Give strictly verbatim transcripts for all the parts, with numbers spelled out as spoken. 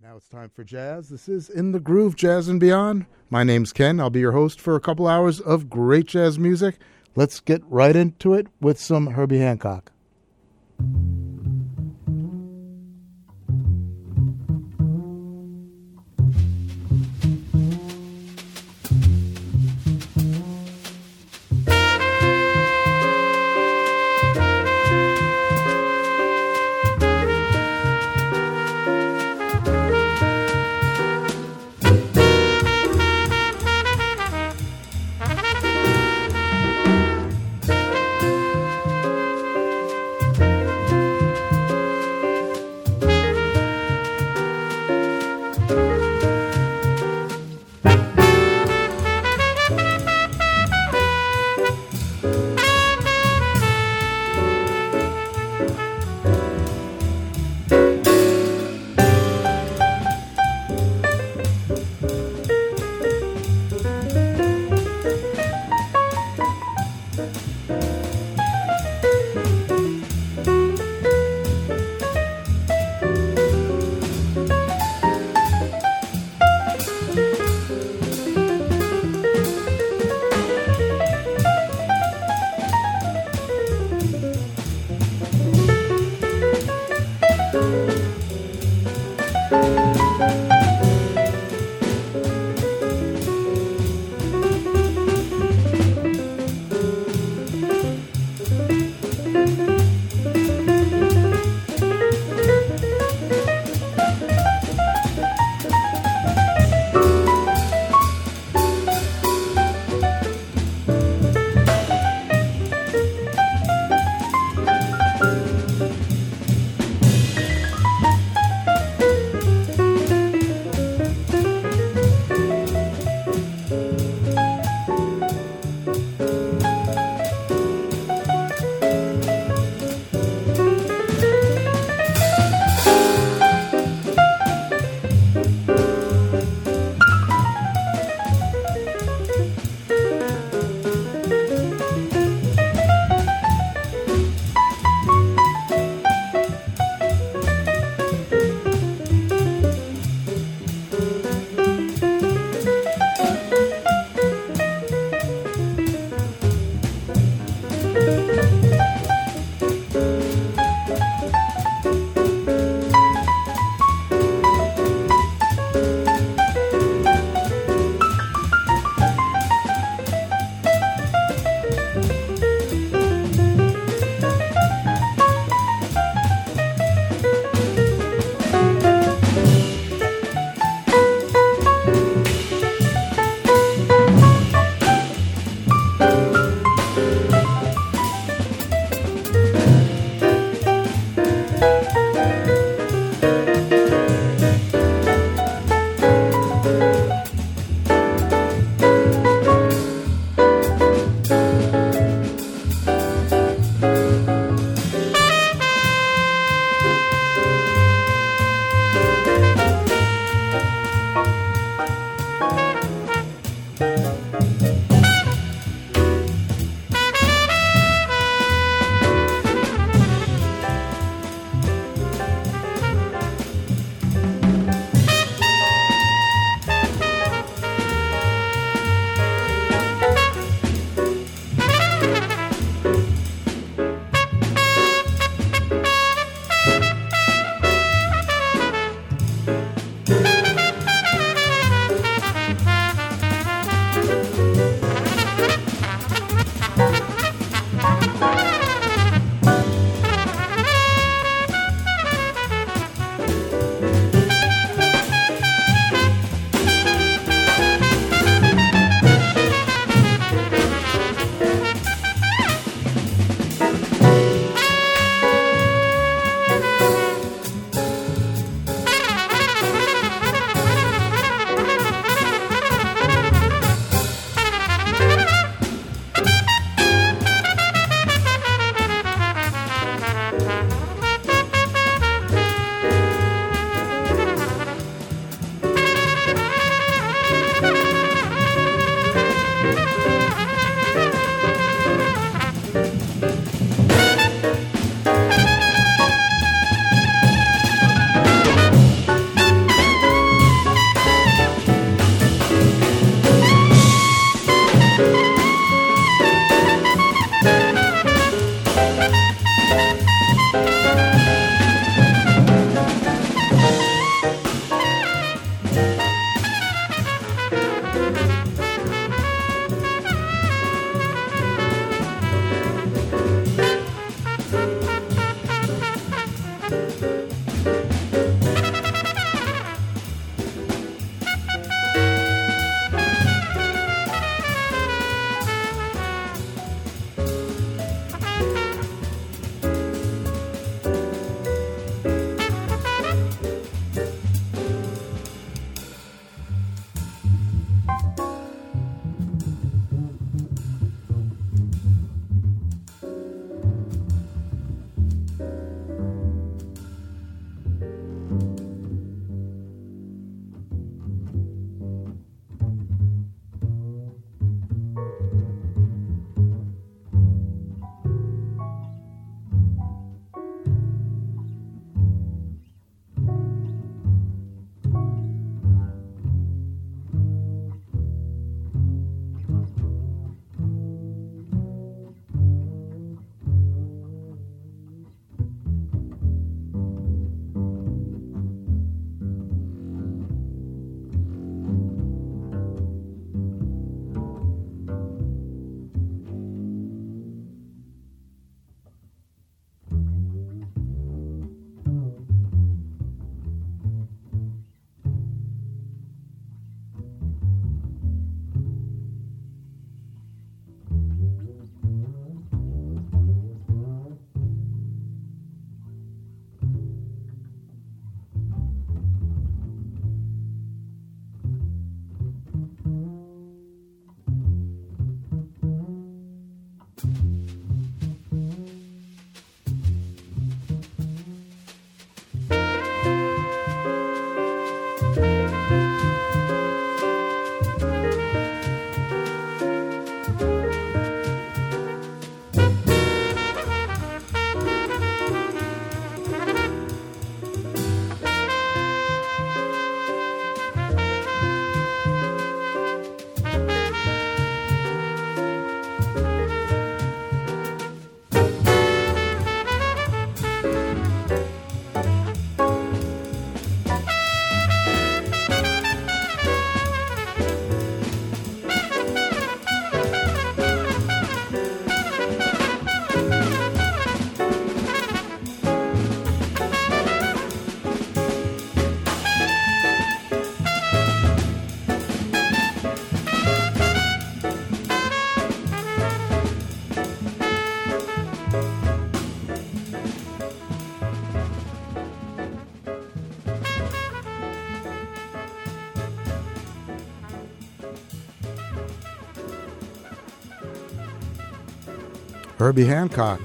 Now it's time for jazz. This is In the Groove, Jazz and Beyond. My name's Ken. I'll be your host for a couple hours of great jazz music. Let's get right into it with some Herbie Hancock. Herbie Hancock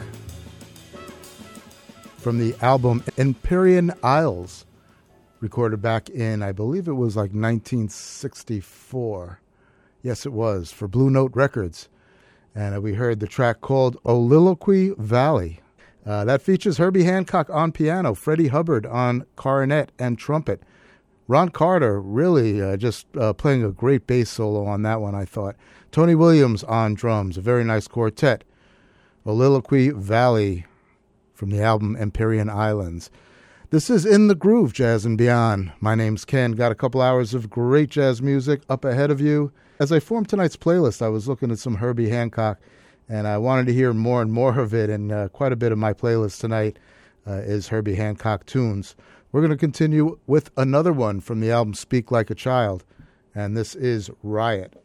from the album Empyrean Isles, recorded back in, I believe it was like nineteen sixty-four. Yes, it was, for Blue Note Records. And uh, we heard the track called Oliloquy Valley. Uh, that features Herbie Hancock on piano, Freddie Hubbard on cornet and trumpet. Ron Carter really uh, just uh, playing a great bass solo on that one, I thought. Tony Williams on drums, a very nice quartet. Oliloquy Valley from the album Empyrean Islands. This is In the Groove, Jazz and Beyond. My name's Ken. Got a couple hours of great jazz music up ahead of you. As I formed tonight's playlist, I was looking at some Herbie Hancock, and I wanted to hear more and more of it, and uh, quite a bit of my playlist tonight uh, is Herbie Hancock tunes. We're going to continue with another one from the album Speak Like a Child, and this is Riot.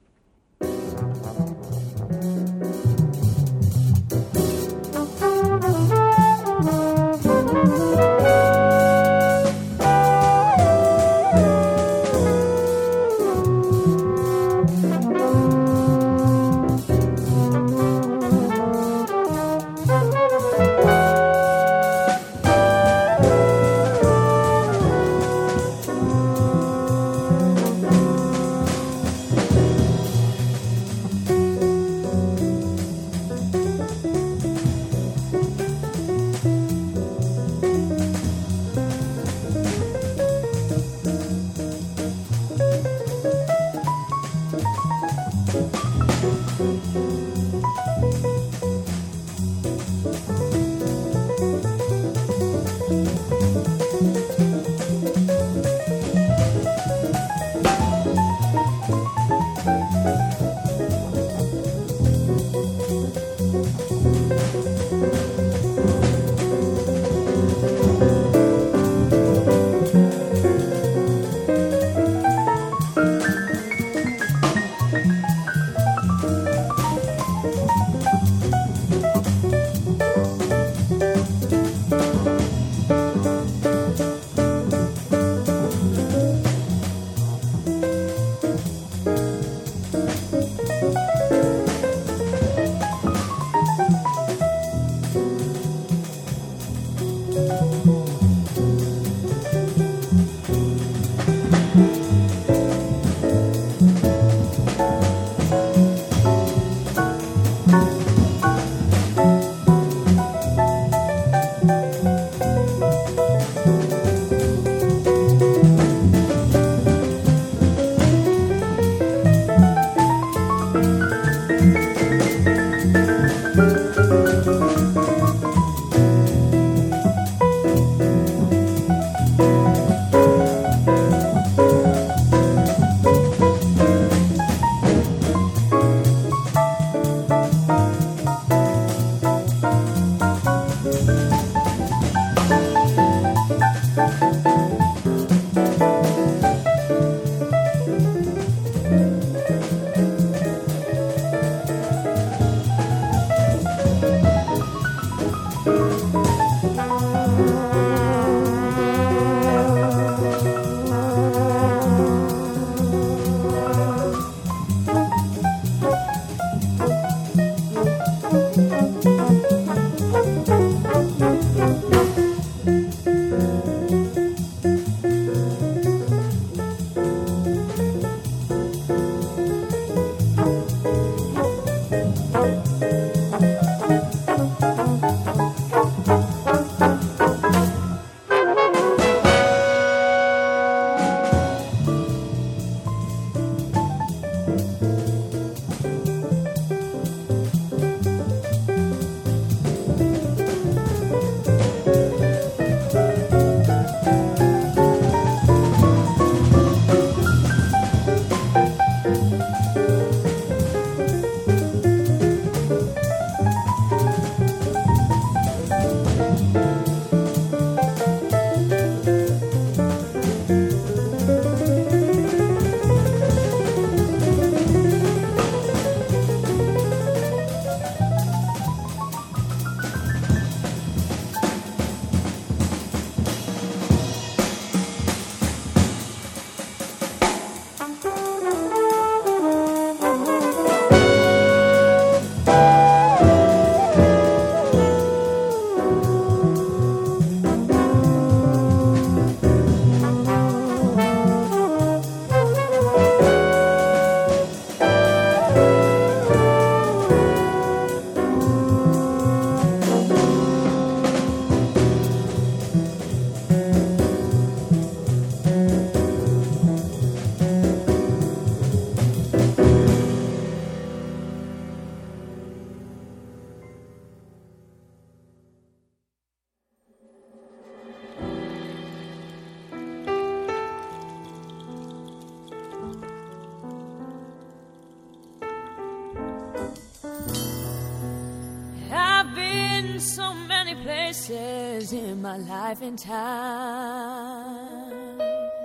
places in my life and time.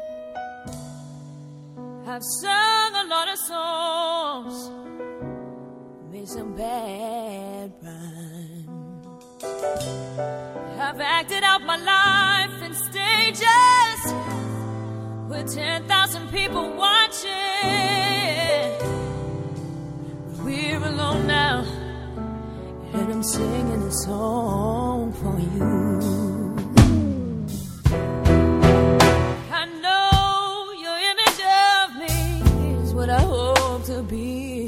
I've sung a lot of songs, made some bad rhymes. I've acted out my life in stages with ten thousand people watching. We're alone now, and I'm singing a song for you. I know your image of me is what I hope to be.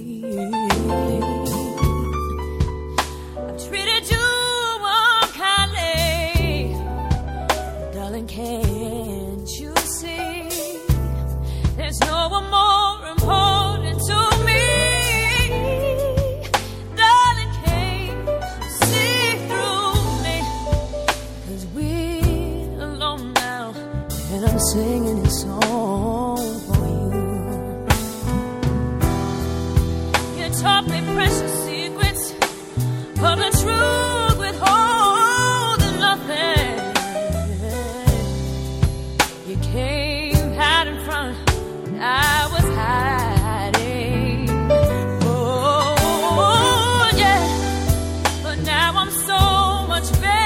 I've treated you unkindly, darling, can't you see? There's no one more important to me. I'm singing this song for you. You taught me precious secrets of the truth, withholding nothing. You came out in front when I was hiding. Oh, yeah. But now I'm so much better.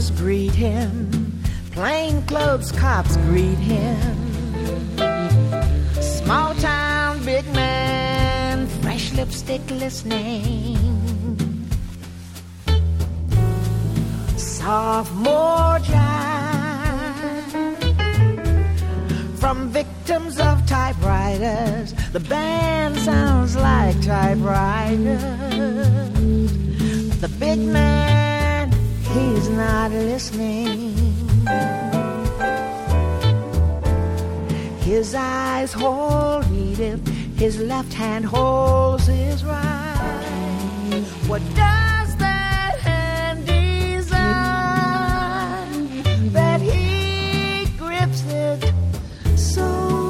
Soldiers greet him, plainclothes cops greet him. Small town big man, fresh lipstick listening. Sophomore jive from victims of typewriters. The band sounds like typewriters. The big man, he's not listening. His eyes hold Edith, his left hand holds his right. What does that hand design that he grips it so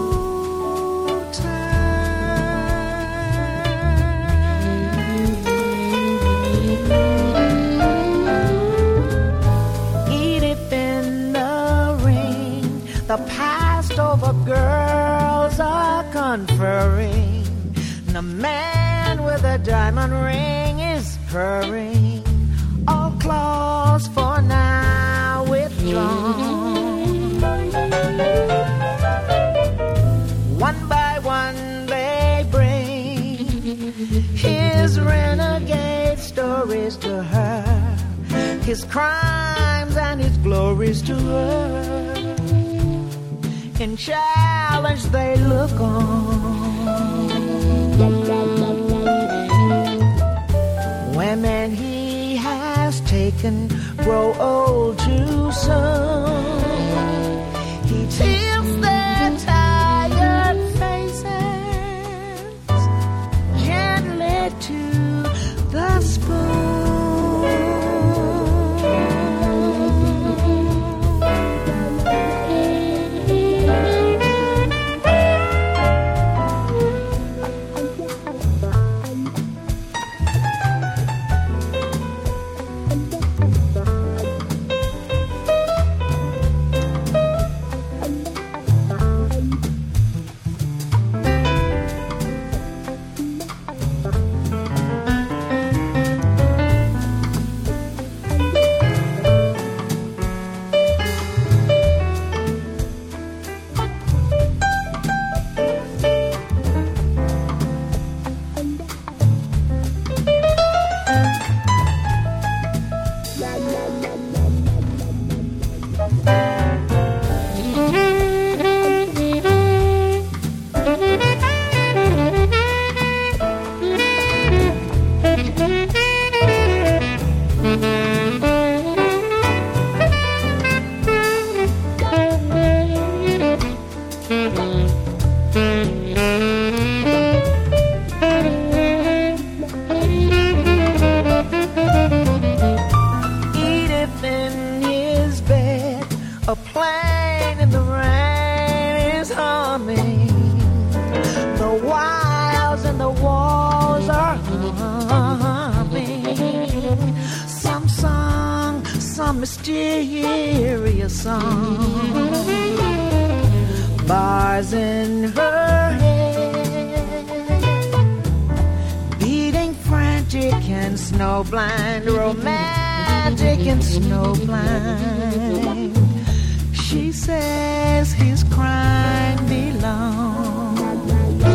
the past over girls are conferring. The man with a diamond ring is purring. All claws for now withdrawn. One by one they bring his renegade stories to her, his crimes and his glories to her. In challenge they look on. Women he has taken grow old too soon. He tilts their tired faces gently to the spoon. Mysterious song, bars in her head, beating frantic and snowblind, romantic and snowblind. She says his crime belongs.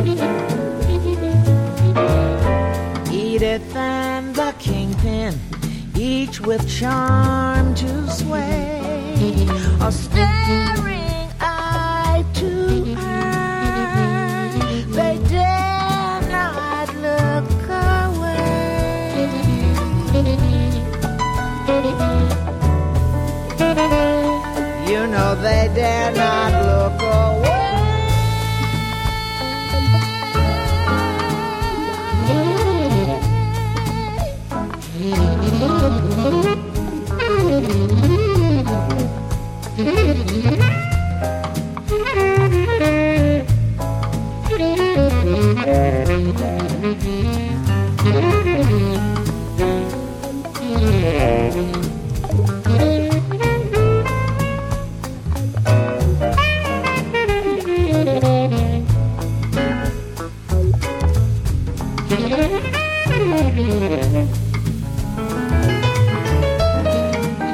Edith and the kingpin, each with charm to sway, are staring eye to eye. They dare not look away. You know they dare not look away.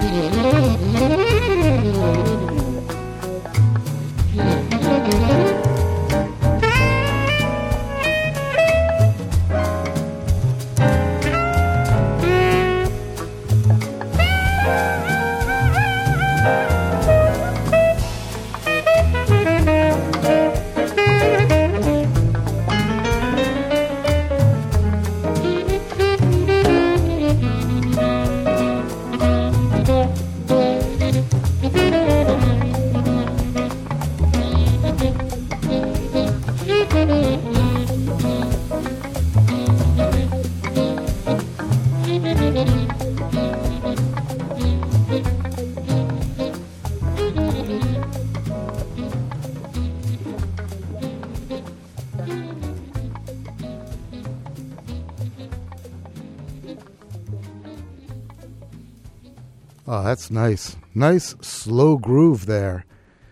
Oh, that's nice. Nice slow groove there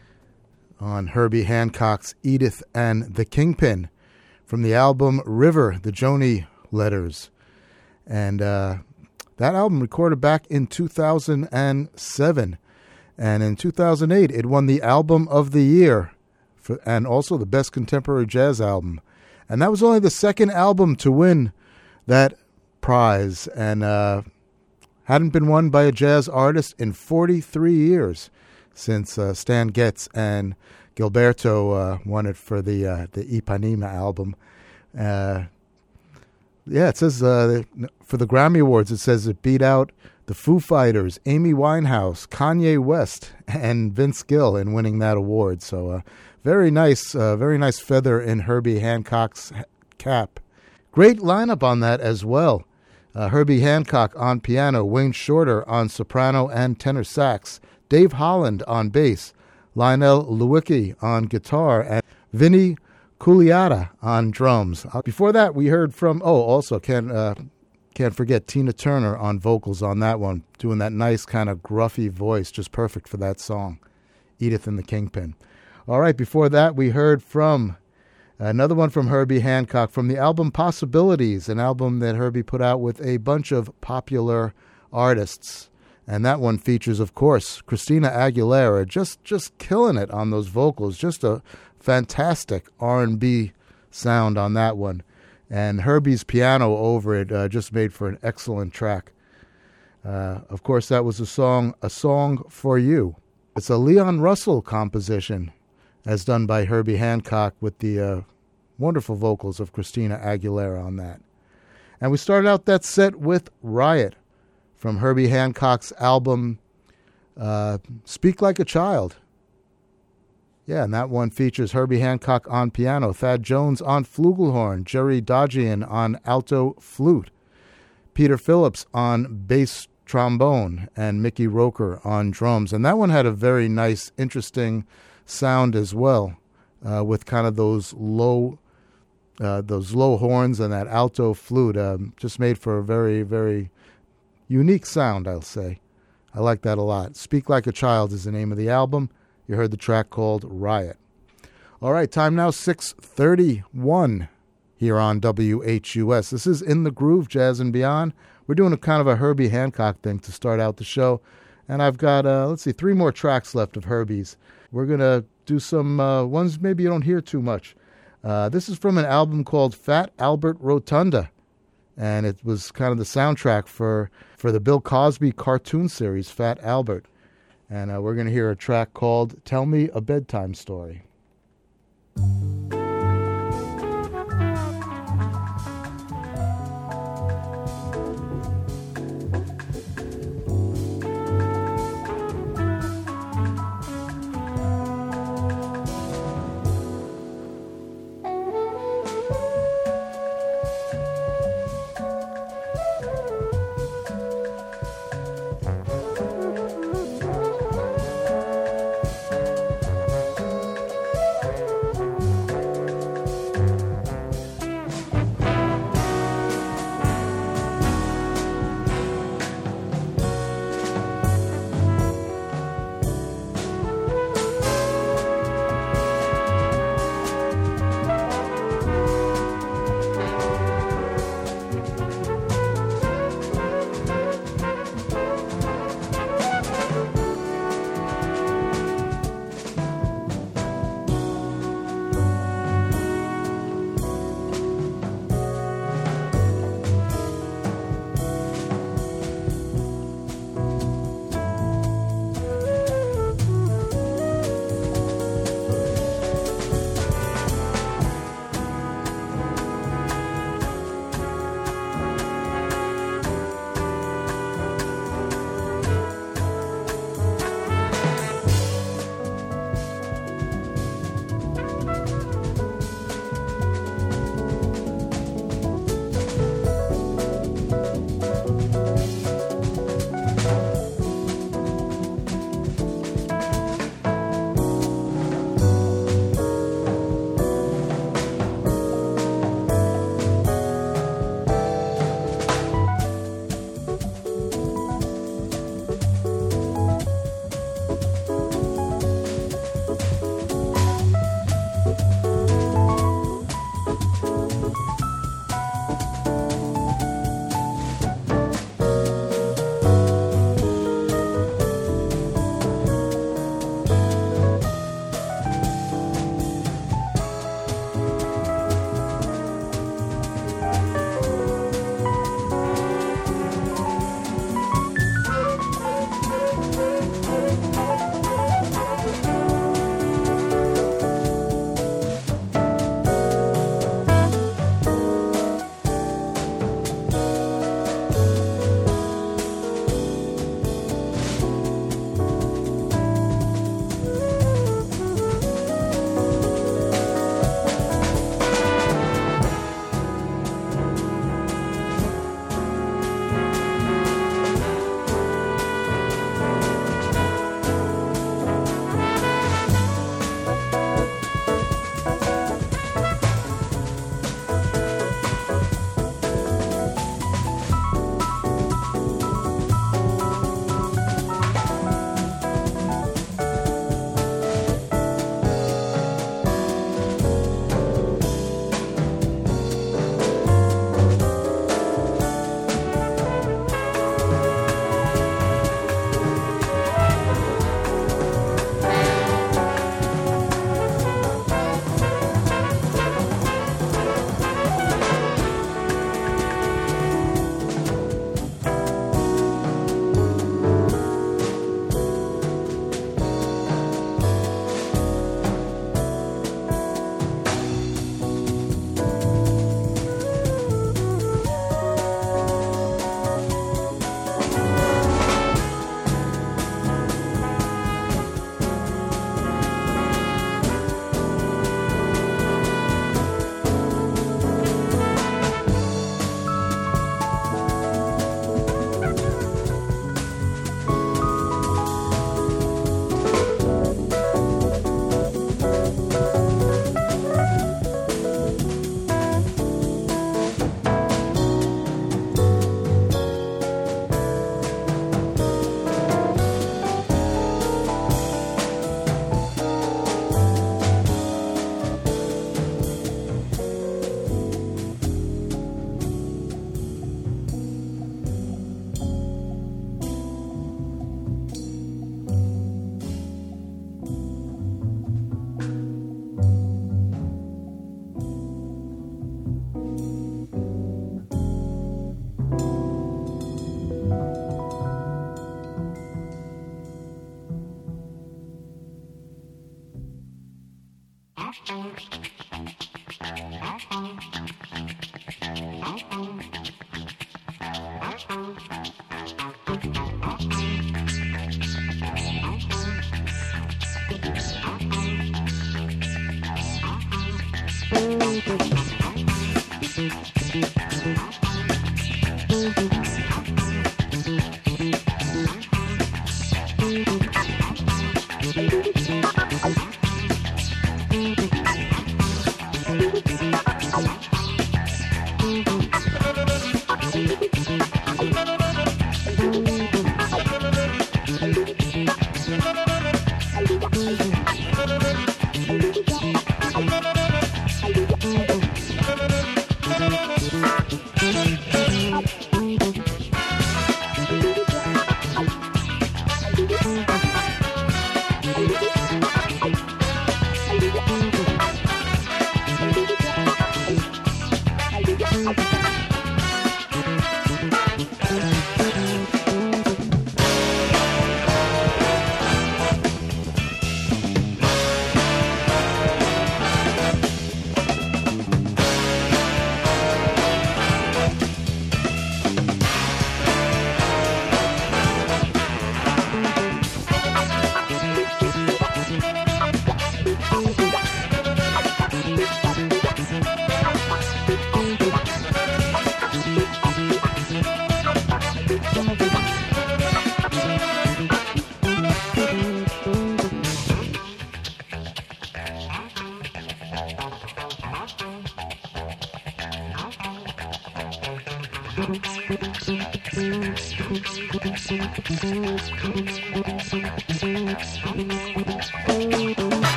on Herbie Hancock's Edith and the Kingpin from the album River, the Joni Letters. And uh, that album recorded back in two thousand seven. And in two thousand eight, it won the Album of the Year for, and also the Best Contemporary Jazz Album. And that was only the second album to win that prize. And uh hadn't been won by a jazz artist in forty-three years since uh, Stan Getz and Gilberto uh, won it for the uh, the Ipanema album. Uh, yeah, it says uh, for the Grammy Awards, it says it beat out the Foo Fighters, Amy Winehouse, Kanye West, and Vince Gill in winning that award. So uh, very nice, uh, very nice feather in Herbie Hancock's cap. Great lineup on that as well. Uh, Herbie Hancock on piano, Wayne Shorter on soprano and tenor sax, Dave Holland on bass, Lionel Lewicki on guitar, and Vinny Culiata on drums. Uh, before that, we heard from, oh, also can't, uh, can't forget Tina Turner on vocals on that one, doing that nice kind of gruffy voice, just perfect for that song, Edith and the Kingpin. All right, before that, we heard from another one from Herbie Hancock from the album Possibilities, an album that Herbie put out with a bunch of popular artists. And that one features, of course, Christina Aguilera, just just killing it on those vocals. Just a fantastic R and B sound on that one. And Herbie's piano over it uh, just made for an excellent track. Uh, of course, that was a song, A Song for You. It's a Leon Russell composition, as done by Herbie Hancock with the uh, wonderful vocals of Christina Aguilera on that. And we started out that set with Riot from Herbie Hancock's album uh, Speak Like a Child. Yeah, and that one features Herbie Hancock on piano, Thad Jones on flugelhorn, Jerry Dodgian on alto flute, Peter Phillips on bass trombone, and Mickey Roker on drums. And that one had a very nice, interesting sound as well, uh, with kind of those low, uh, those low horns and that alto flute. Um, just made for a very, very unique sound, I'll say. I like that a lot. Speak Like a Child is the name of the album. You heard the track called Riot. All right, time now six thirty-one here on W H U S. This is In the Groove, Jazz and Beyond. We're doing a kind of a Herbie Hancock thing to start out the show. And I've got, uh, let's see, three more tracks left of Herbie's. We're going to do some uh, ones maybe you don't hear too much. Uh, this is from an album called Fat Albert Rotunda. And it was kind of the soundtrack for, for the Bill Cosby cartoon series, Fat Albert. And uh, we're going to hear a track called Tell Me a Bedtime Story.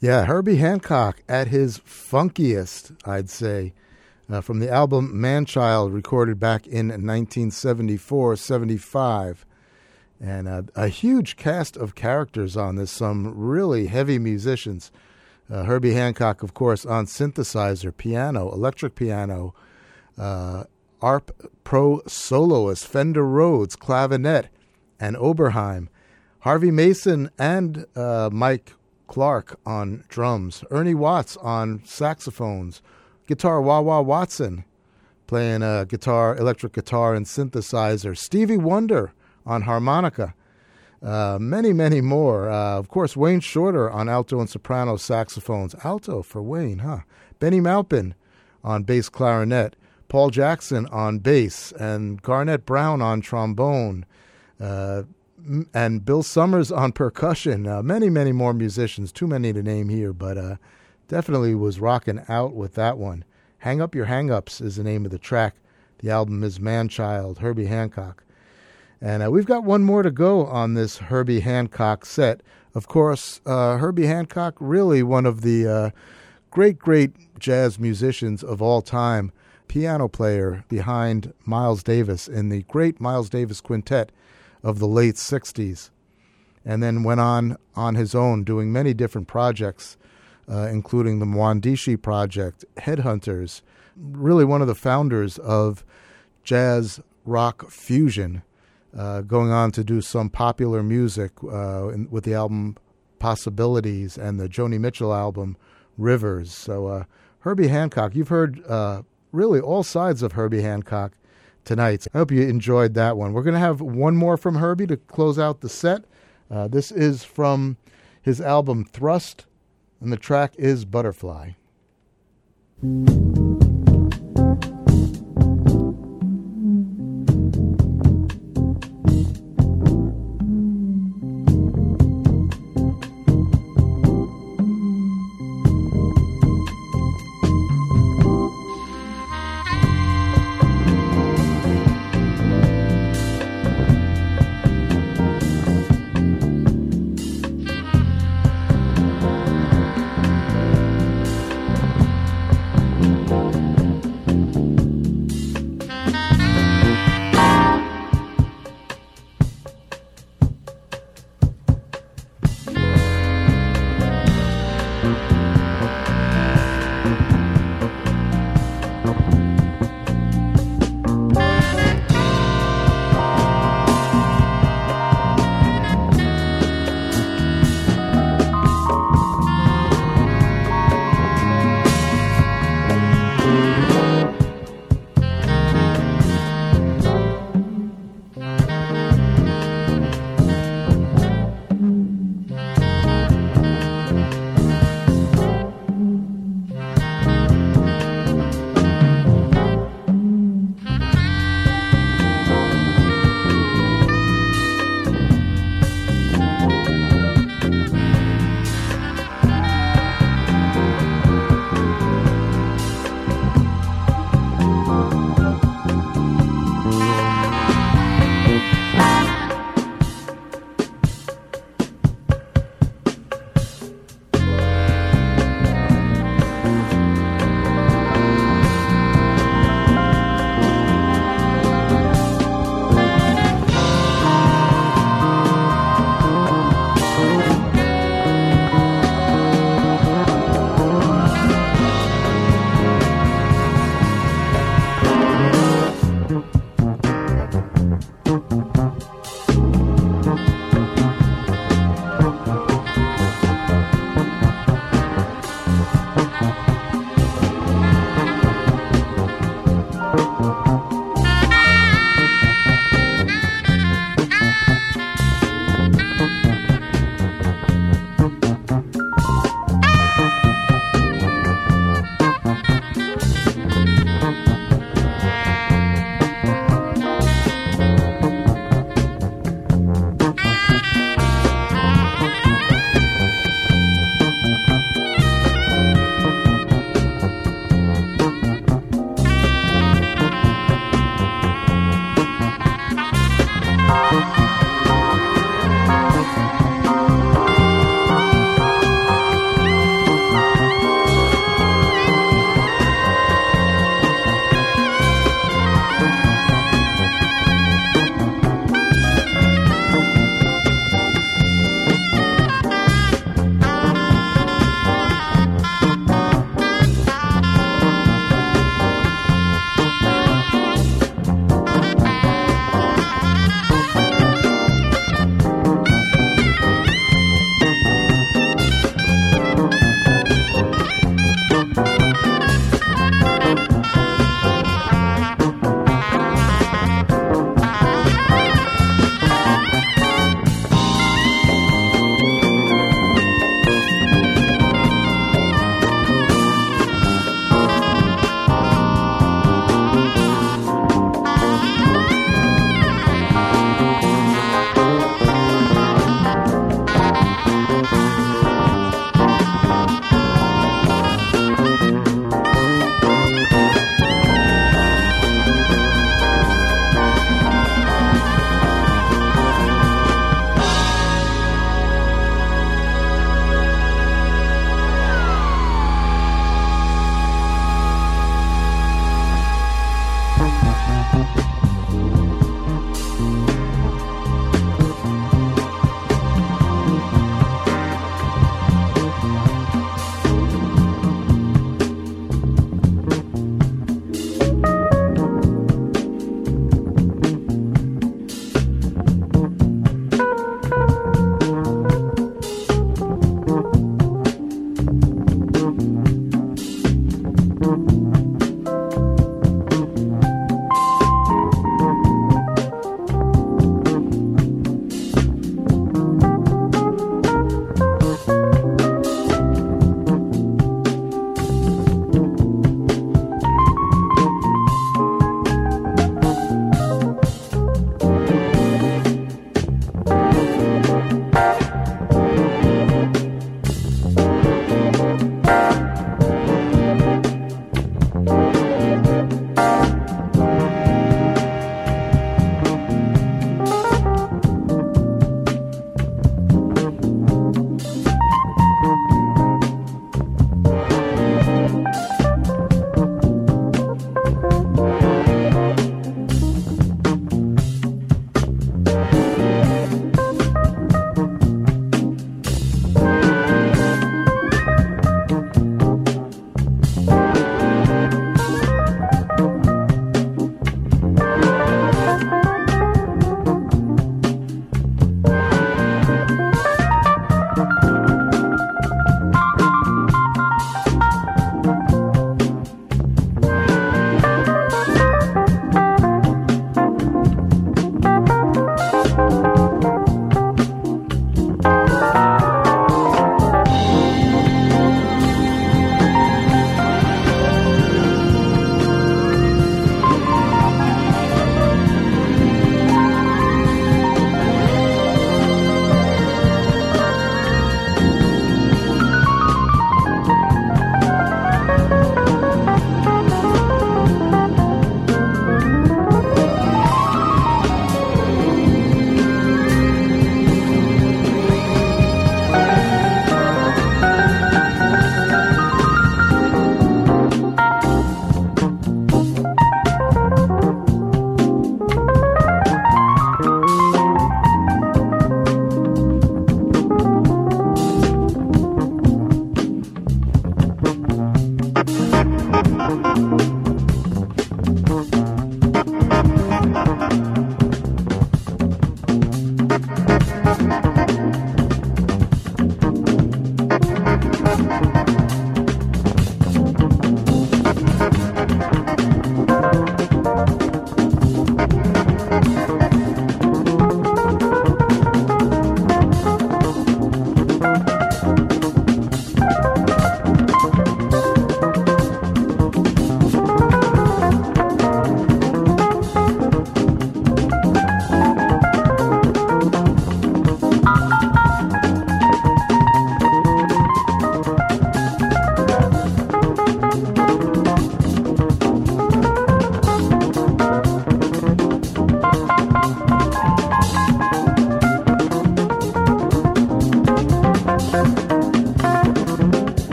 Yeah, Herbie Hancock at his funkiest, I'd say, uh, from the album Man-Child, recorded back in nineteen seventy-four seventy-five. And uh, a huge cast of characters on this, some really heavy musicians. Uh, Herbie Hancock, of course, on synthesizer, piano, electric piano, uh, A R P Pro soloist, Fender Rhodes, clavinet, and Oberheim. Harvey Mason and uh, Mike Clark on drums. Ernie Watts on saxophones. Guitar, Wah Wah Watson playing uh, guitar, electric guitar, and synthesizer. Stevie Wonder on harmonica. Uh, many, many more. Uh, of course, Wayne Shorter on alto and soprano saxophones. Alto for Wayne, huh? Benny Maupin on bass clarinet. Paul Jackson on bass. And Garnett Brown on trombone. Uh, and Bill Summers on percussion. Uh, many, many more musicians. Too many to name here, but uh, definitely was rocking out with that one. Hang Up Your Hang-Ups is the name of the track. The album is Man-Child, Herbie Hancock. And uh, we've got one more to go on this Herbie Hancock set. Of course, uh, Herbie Hancock, really one of the uh, great, great jazz musicians of all time. Piano player behind Miles Davis in the great Miles Davis Quintet of the late sixties. And then went on on his own doing many different projects, uh, including the Mwandishi Project, Headhunters. Really one of the founders of jazz rock fusion. Uh, going on to do some popular music uh, in, with the album Possibilities and the Joni Mitchell album Rivers. So uh, Herbie Hancock, you've heard uh, really all sides of Herbie Hancock tonight. I hope you enjoyed that one. We're going to have one more from Herbie to close out the set. Uh, this is from his album Thrust, and the track is Butterfly.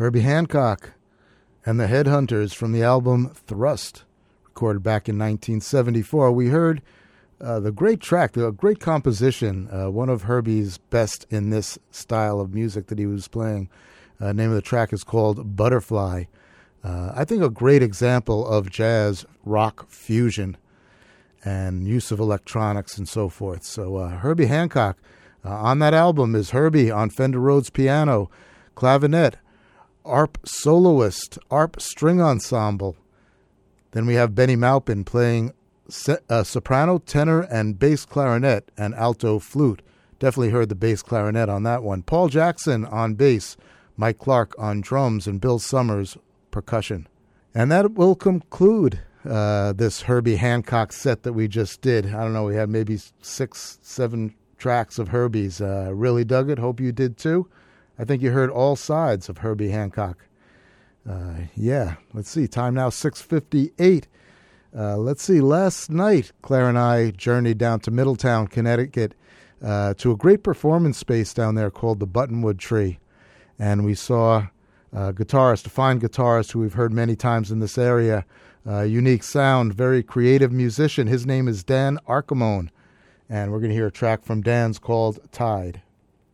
Herbie Hancock and the Headhunters from the album Thrust, recorded back in nineteen seventy-four. We heard uh, the great track, the great composition, uh, one of Herbie's best in this style of music that he was playing. The uh, name of the track is called Butterfly. Uh, I think a great example of jazz rock fusion and use of electronics and so forth. So uh, Herbie Hancock, uh, on that album is Herbie on Fender Rhodes piano, clavinet, arp soloist, arp string ensemble. Then we have Benny Maupin playing se- uh, soprano, tenor, and bass clarinet and alto flute. Definitely heard the bass clarinet on that one. Paul Jackson on bass, Mike Clark on drums, and Bill Summers percussion. And that will conclude uh, this Herbie Hancock set that we just did. I don't know, we had maybe six, seven tracks of Herbie's. Uh, really dug it. Hope you did too. I think you heard all sides of Herbie Hancock. Uh, yeah, let's see. Time now six fifty-eight. Uh, let's see. Last night, Claire and I journeyed down to Middletown, Connecticut, uh, to a great performance space down there called the Buttonwood Tree. And we saw a guitarist, a fine guitarist who we've heard many times in this area, uh, unique sound, very creative musician. His name is Dan Archimone. And we're going to hear a track from Dan's called Tide.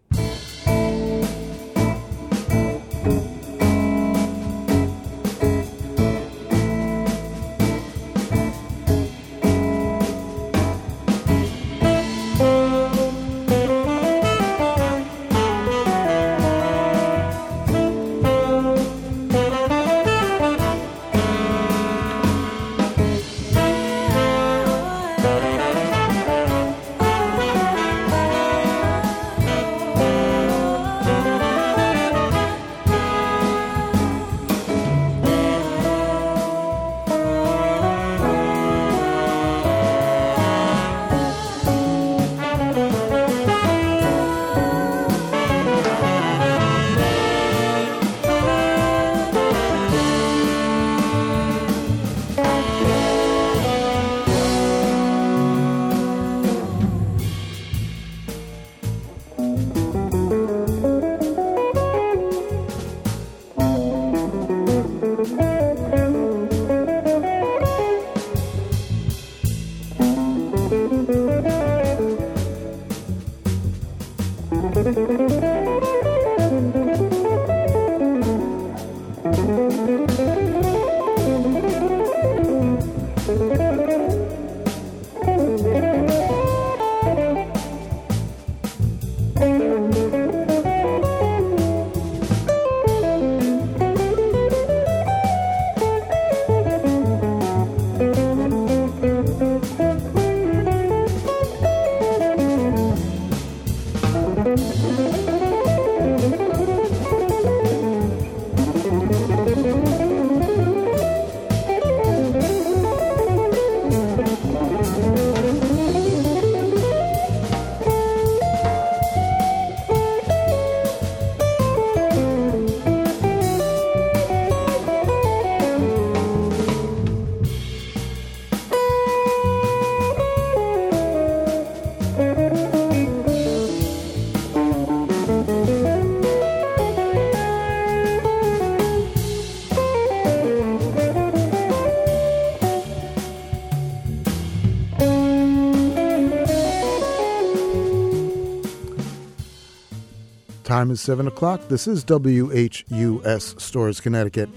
Time is seven o'clock. This is W H U S Storrs, Connecticut.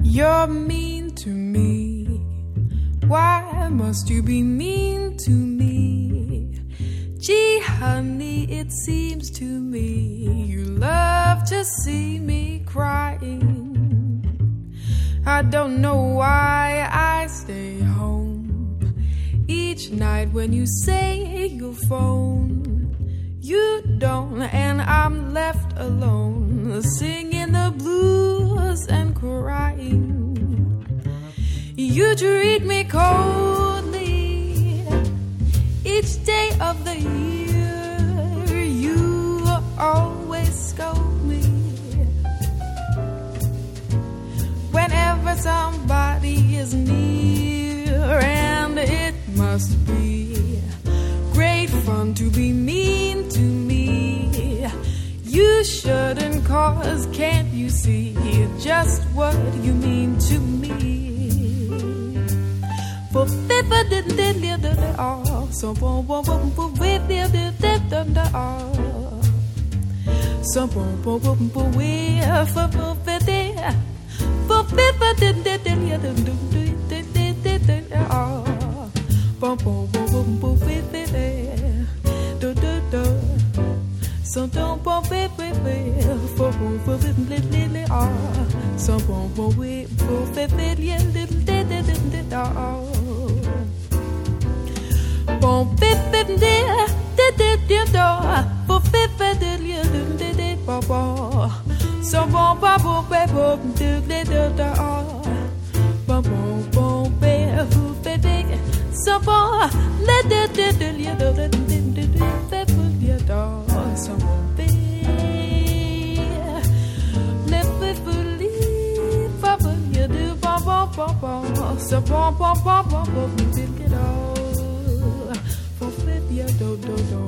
You're mean to me. Why must you be mean to me? Gee, honey, it seems to me you love to see me crying. I don't know why I stay home each night when you say you'll phone. You don't, and I'm left alone, singing the blues and crying. You treat me coldly each day of the year. You always scold me whenever somebody is near, and it must be great fun to be mean to me. You shouldn't, cause can't you see just what you mean to me? For fever didn't did it all, so boom boom boom boom we did it all. So boom boom boom boom we for for fever for fever didn't did it all. Boom boom boom boom boom we did do do do. So don't boom baby for boom for little all. So boom boom we for fever little did it all. Bon bip dear, did it dear door, for fifty did you did it, Papa. So bon papa, papa, did it all. Bon bon bon, bear, who fitting, so bon, let it did you do the did it, pepper, dear door, so bon bear, let it believe, Papa, you do, Papa, Papa, so bon, Papa, Papa, did it all. Yeah, do, do, do.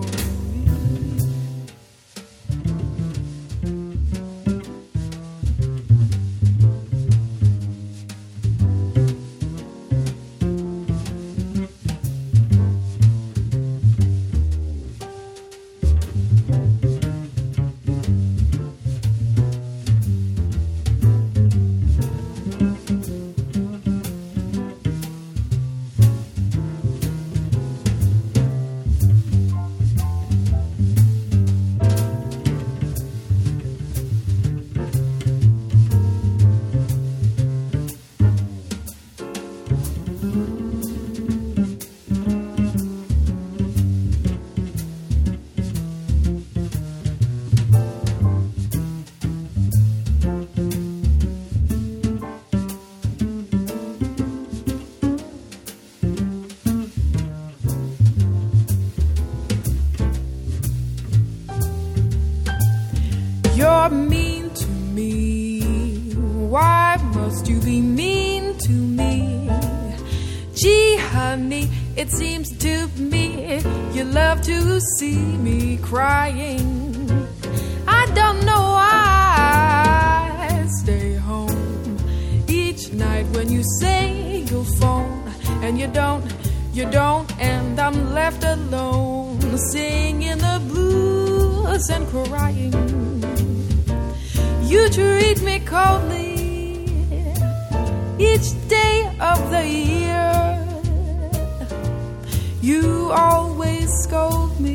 You're mean to me. Why must you be mean to me? Gee, honey, it seems to me you love to see me crying. I don't know why I stay home each night when you say you'll phone, and you don't, you don't, and I'm left alone singing the blues and crying. You treat me coldly each day of the year. You always scold me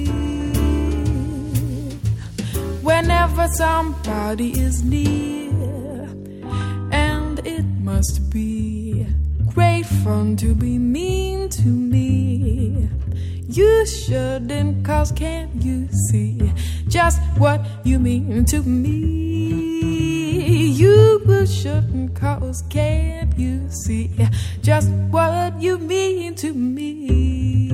whenever somebody is near. And it must be great fun to be mean to me. You shouldn't, cause can't you see just what you mean to me? You shouldn't, cause can't you see just what you mean to me?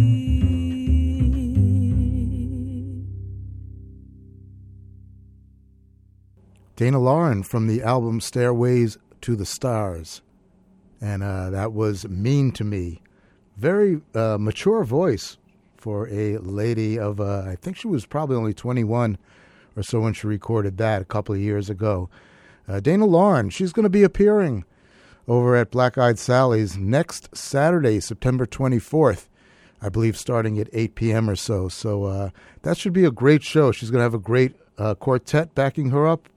Dana Lauren from the album Stairways to the Stars. And uh, that was Mean to Me. Very uh, mature voice for a lady of, uh, I think she was probably only twenty-one or so when she recorded that a couple of years ago. Uh, Dana Lauren, she's going to be appearing over at Black Eyed Sally's next Saturday, September twenty-fourth, I believe starting at eight p.m. or so. So uh, that should be a great show. She's going to have a great uh, quartet backing her up,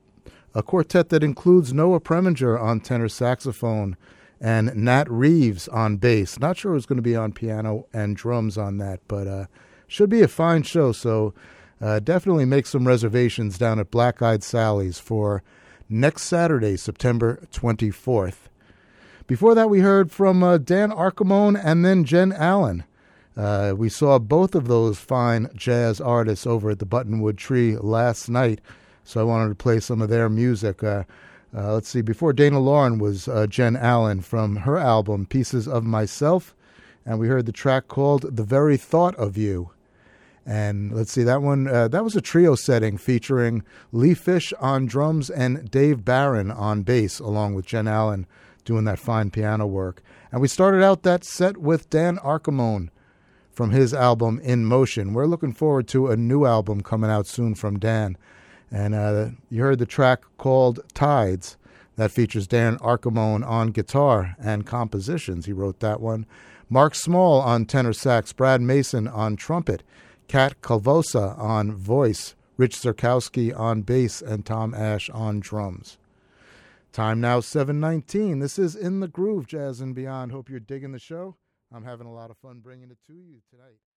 a quartet that includes Noah Preminger on tenor saxophone and Nat Reeves on bass. Not sure who's going to be on piano and drums on that, but uh, should be a fine show. So uh, definitely make some reservations down at Black Eyed Sally's for next Saturday, September twenty-fourth. Before that, we heard from uh, Dan Archimone and then Jen Allen. Uh, we saw both of those fine jazz artists over at the Buttonwood Tree last night, so I wanted to play some of their music. Uh, uh, let's see, before Dana Lauren was uh, Jen Allen from her album Pieces of Myself, and we heard the track called The Very Thought of You. And let's see, that one, uh, that was a trio setting featuring Lee Fish on drums and Dave Barron on bass, along with Jen Allen doing that fine piano work. And we started out that set with Dan Archimone from his album In Motion. We're looking forward to a new album coming out soon from Dan. And uh, you heard the track called Tides. That features Dan Archimone on guitar and compositions. He wrote that one. Mark Small on tenor sax, Brad Mason on trumpet, Kat Kalvosa on voice, Rich Zerkowski on bass, and Tom Ash on drums. Time now, seven nineteen. This is In the Groove, Jazz and Beyond. Hope you're digging the show. I'm having a lot of fun bringing it to you tonight.